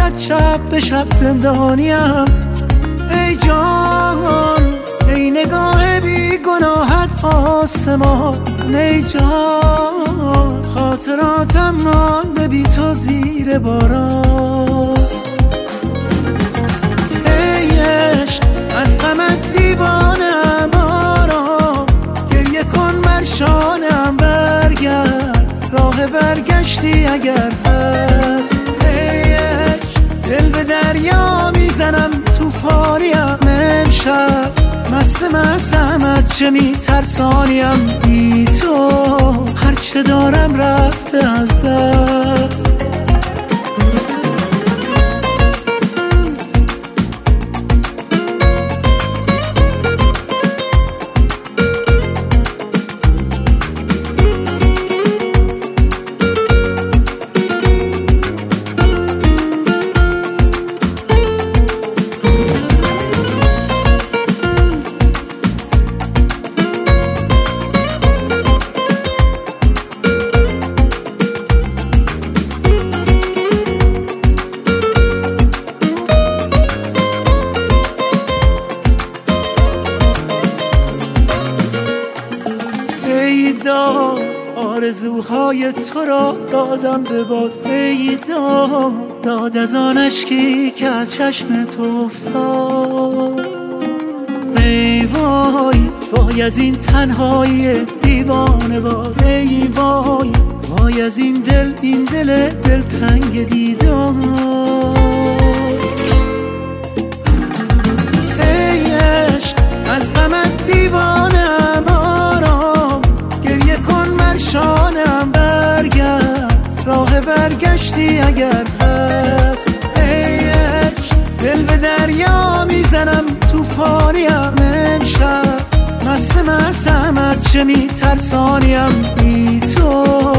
دستت شب به شب زندانیم. ای جان ای نگاه بی گناهت آسمان، ای جان خاطراتم مانده بی تو زیر باران. ای عشق از غمت دیوانم، آرام گریه کن بر شانم، برگرد راه برگشتی اگر هست. ای عشق دل به دریا میزنم توفانیم، امشب مستم از چه میترسانیم، بی تو هرچه دارم رفته از دست. آرزوهای تو را دادم به باد، ای داد از آن اشکی که از چشم تو افتاد. ای وای از این تنهایی دیوانه وار، ای وای از این دل دلتنگ دیدار. ای عشق از غمت دیوانم، آرام گریه کن بر شانم، برگرد راه برگشتی اگر هست. ای عشق دل به دریا میزنم توفانیم، امشب مستم از چه میترسانیم، بی تو